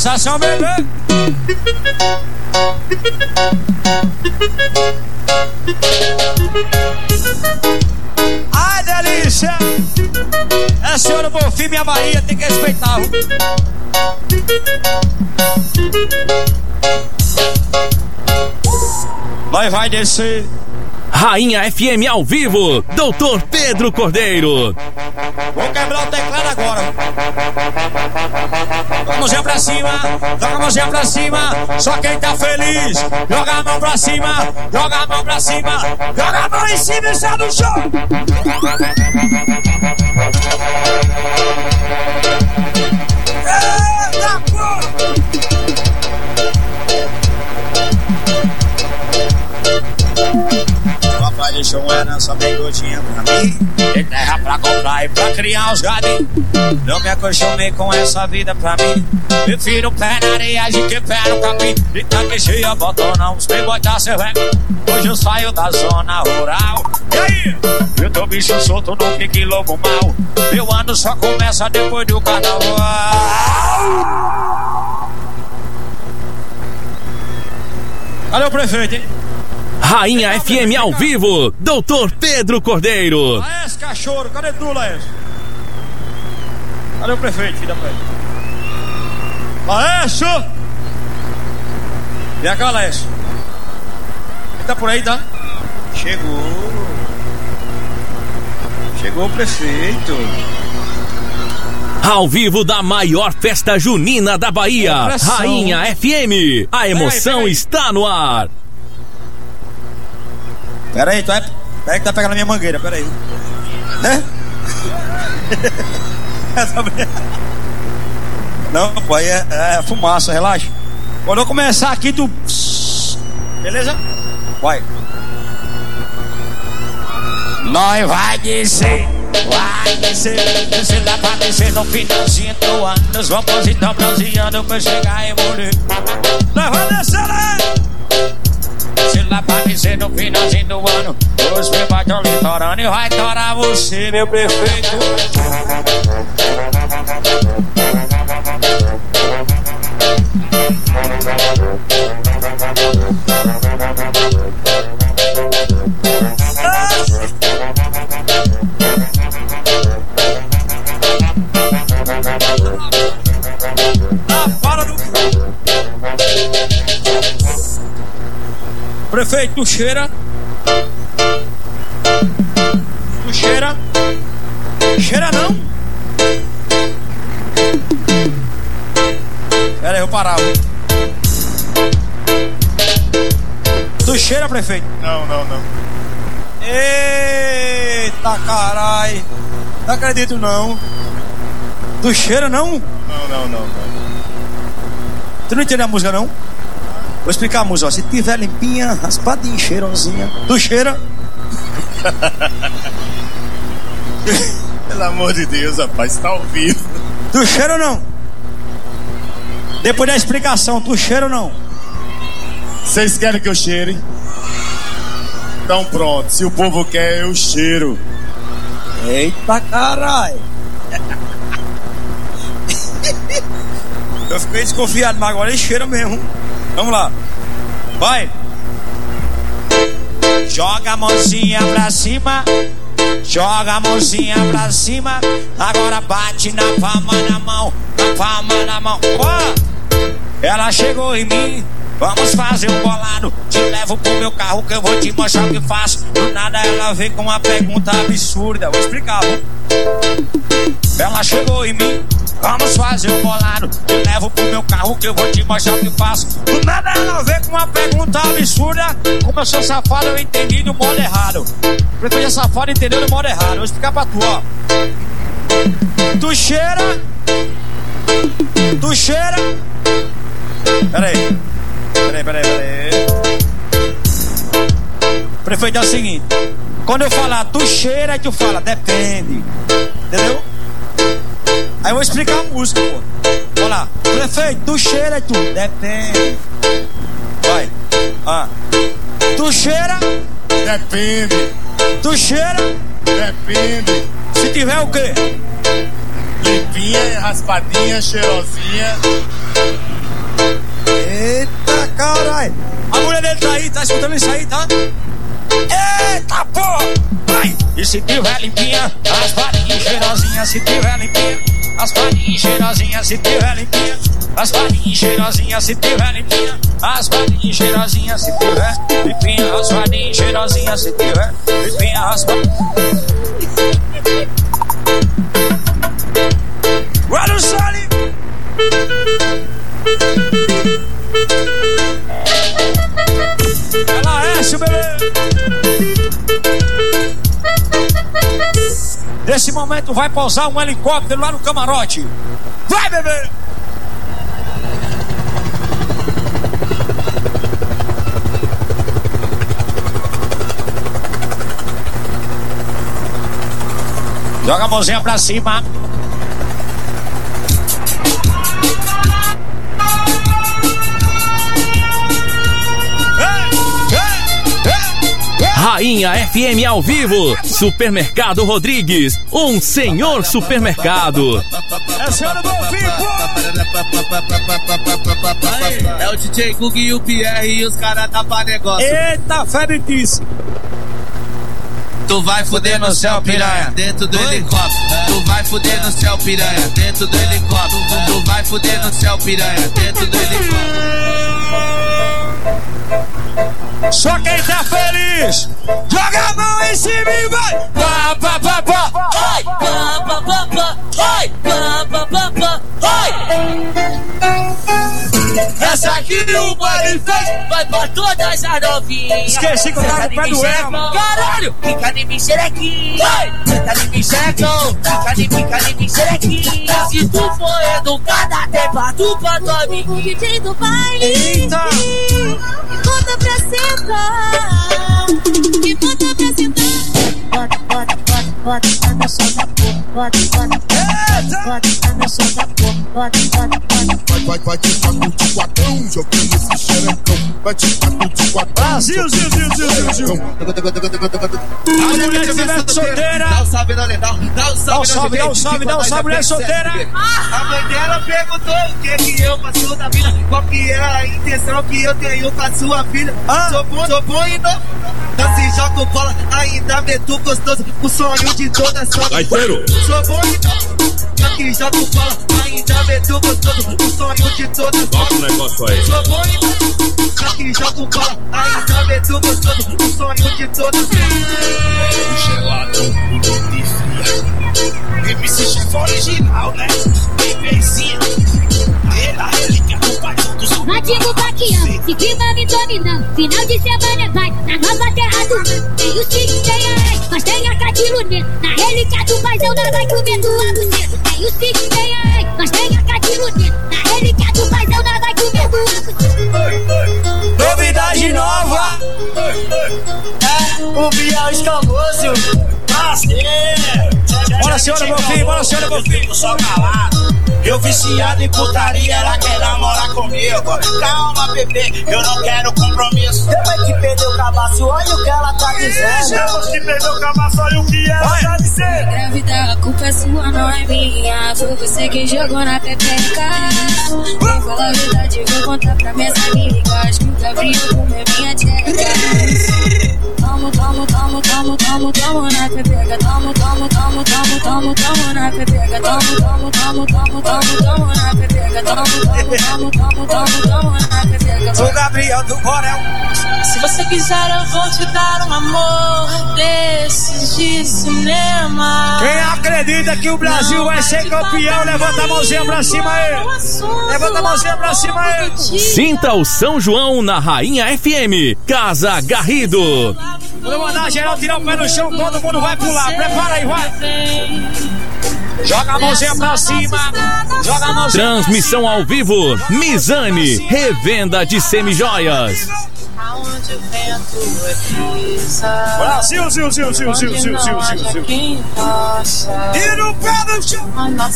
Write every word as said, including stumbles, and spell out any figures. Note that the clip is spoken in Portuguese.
sensação, bebê. Ai, delícia. É senhora Bonfim, minha Bahia, tem que respeitar. Vai, vai descer. Rainha F M ao vivo, doutor Pedro Cordeiro. Vou quebrar o teclado agora. Joga a mãozinha pra cima, joga a mãozinha pra cima. Só quem tá feliz, joga a mão pra cima, joga a mão pra cima, joga a mão em cima e sai do chão. Eita porra! Papai deixou uma herança bem gordinha pra mim. Tem terra pra comprar e pra criar os gadinhos. Não me acostumei com essa vida pra mim. Prefiro pé na areia de que pé no capim. E tanque cheia, botona, uns playboy tá servindo. Hoje eu saio da zona rural. E aí? Eu tô bicho solto no pique lobo mal. Meu ano só começa depois do carnaval. Cadê o prefeito, hein? Rainha F M ao vivo, doutor Pedro Cordeiro. Laércio, cachorro, cadê tu, Laércio? Cadê o prefeito, filho da mãe? Laércio! Vem cá, Laércio. Ele tá por aí, tá? Chegou. Chegou o prefeito. Ao vivo da maior festa junina da Bahia, Rainha F M. A emoção pera aí, pera aí. Está no ar. Pera aí, tu é... Pera aí que tá pegando a minha mangueira, pera aí. Né? Não, pô, aí é, é fumaça, relaxa. Quando eu começar aqui, tu... Beleza? Vai. Nós vai descer, vai descer. Descer lá pra descer no finalzinho do ano. Os vamos então bronzeando pra chegar e morrer. Nós vai descer, né? Se lá pra descer no finalzinho do ano, os meus estão lhe torando e vai torar você, meu prefeito. Ah, para do... Prefeito, tu cheira? Tu cheira? Cheira não? Pera aí, eu parava. Tu cheira, prefeito? Não, não, não. Eita carai. Não acredito não. Tu cheira não? Não, não, não, não. Tu não entende a música não? Vou explicar a música, ó. Se tiver limpinha, raspadinha, cheirosinha. Tu cheira? Pelo amor de Deus, rapaz, tá ao vivo. Tu cheira ou não? Depois da explicação, tu cheira ou não? Vocês querem que eu cheire? Então pronto, se o povo quer, eu cheiro. Eita caralho. Eu fiquei desconfiado, mas agora ele cheira mesmo. Vamos lá. Vai. Joga a mãozinha pra cima. Joga a mãozinha pra cima. Agora bate na palma da mão. Na palma da mão. Ó, ela chegou em mim. Vamos fazer um bolado. Te levo pro meu carro que eu vou te mostrar o que faço. Do nada ela vem com uma pergunta absurda. Vou explicar, viu? Ela chegou em mim. Vamos fazer um bolado. Te levo pro meu carro que eu vou te mostrar o que faço. Do nada ela vem com uma pergunta absurda. Como eu sou safado, eu entendi do modo errado. Prefeito é safado, entendeu do modo errado. Vou explicar pra tu, ó. Tu cheira? Tu cheira? Pera aí. Peraí, peraí, peraí. Prefeito, é o seguinte. Quando eu falar tu cheira, aí tu fala depende. Entendeu? Aí eu vou explicar a música, pô. Vamos lá. Prefeito, tu cheira, aí tu depende. Vai. Ah. Tu cheira? Depende. Tu cheira? Depende. Se tiver o quê? Limpinha, raspadinha, cheirosinha. Eita, carai. A mulher dele tá aí, tá escutando isso aí, tá? Eita, porra. Vai. E se tiver limpinha, as palinhas cheirosinhas. Se tiver limpinha, as palinhas cheirosinhas. Se tiver limpinha, as palinhas cheirosinhas. Se tiver limpinha, as palinhas cheirosinhas. Se tiver limpinha, as palinhas cheirosinhas. Se tiver limpinha, as palinhas. Olha o Sally. Ela é, seu bebê. Nesse momento vai pousar um helicóptero lá no camarote. Vai, bebê. Joga a mãozinha pra cima. Rainha F M ao vivo, Supermercado Rodrigues, um senhor supermercado. É a senhora do vivo. É o D J Gug e o Pierre e os caras tá pra negócio. Eita, feritíssimo. Tu vai fuder no céu, piranha, dentro do helicóptero. Tu vai fuder no céu, piranha, dentro do helicóptero. Tu vai fuder no céu, piranha, dentro do helicóptero. Só quem tá feliz, joga a mão em cima e vai. Pá, pá, pá, pá. Ai, pá, pá, pá, pá. Ai, pá, pá, pá, pá. Ai. Essa aqui o baile fez. Vai pra todas as novinhas. Esqueci que eu tava no pé do Elmo. Caralho, fica de mim xerequinha. Fica de mim xerecão. Fica de mim, fica de mim xerequinha. Se tu for educada, até pra tu pra tua amiguinha. O D J do baile. Eita. Bota pra sentar. Me bota pra sentar. Bota, bota, bota, bota, tá no som da porra. Bota, bota, bota, bota, tá no som da porra. Bota, bota, bota. Vai, vai, vai de papo de quatão, jogando esse xerecão. Vai de papo de quatão. Brasil, Zil, Zil, Zil, Zil. A mulher que estiver solteira. Dá um salve na Lenal, dá um salve, dá um salve, dá um salve, dá um salve, mulher solteira. A mãe dela perguntou o que que eu faço da vida, qual que é a intenção que eu tenho com a sua filha. Ah. Sou bom, sou bom e não, não se joga bola, ainda meto gostoso, o sonho de toda sua vida. Sou bom e não, não se joga bola, ainda meto gostoso, o sonho de toda sua vida. Toca o negócio aí. Sou bom e não, não se joga bola, ainda meto gostoso, o sonho de toda sua vida. Geladão, de fria. M C chefe original, né? Bebezinha. Ela, relíquia do pai dos Nativo vaqueando, se clima me dominando. Final de semana vai, na nova terra do mundo. Tem os tigres, tem a rei, mas tem a catilo dentro. Na relíquia do paizão, nós vai comendo a buceta. Tem os tigres, tem a rei, mas tem a catilo dentro. Na relíquia do paizão, nós vai comendo a buceta. Novidade nova. É, o Biel escamoso. Bora, senhora, meu filho, bora, senhora, meu filho. Só calado. Eu viciado em putaria, ela quer namorar comigo. Calma, bebê, eu não quero compromisso. Depois que perdeu o cabaço, olha o que ela tá dizendo. Depois que perdeu o cabaço, olha o que ela tá dizendo. Grávida, a culpa é sua, não é minha. Foi você que jogou na pepeca. Vem falar a verdade, vou contar pra minhas amigas que o Gabriel comeu minha tcheca. Tomo, tomo, tomo, tomo, tomo, tomo na pepeca. Tomo, tomo, tomo, tomo, tomo, tomo na pepeca. Tomo, tomo, tomo, tomo, tomo, tomo na pepeca. Tomo, tomo, tomo, tomo, tomo, tomo na pepeca. Sou Gabriel do Borel. Se você quiser eu vou te dar um amor desses de cinema. Quem acredita que o Brasil vai ser campeão, levanta a mãozinha pra cima aí. Levanta a mãozinha pra cima aí. Sinta o São João na Rainha F M, Casa Garrido. Vou mandar geral tirar o pé no chão, todo mundo vai pular. Prepara aí, vai. Joga a mãozinha pra cima. Joga a mãozinha. Transmissão ao vivo, Mizane, revenda de semijoias. Aonde o vento é brisa. Brasil, Zil, Zil, Zil, Zil, Zil, Zil, Zil, Zil. Quem possa. E no pé no chão.